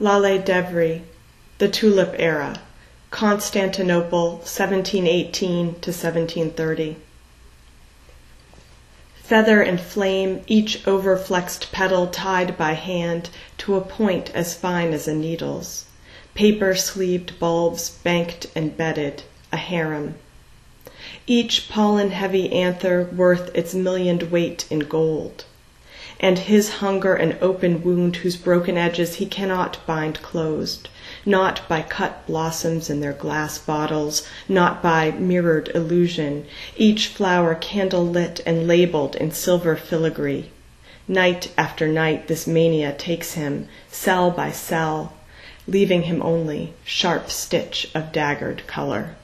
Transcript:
Lale Devri, The Tulip Era, Constantinople, 1718 to 1730. Feather and flame, each overflexed petal tied by hand to a point as fine as a needle's. Paper-sleeved bulbs banked and bedded, a harem. Each pollen-heavy anther worth its millioned weight in gold. And his hunger an open wound whose broken edges he cannot bind closed, not by cut blossoms in their glass bottles, not by mirrored illusion, each flower candle-lit and labeled in silver filigree. Night after night this mania takes him, cell by cell, leaving him only sharp stitch of daggered color.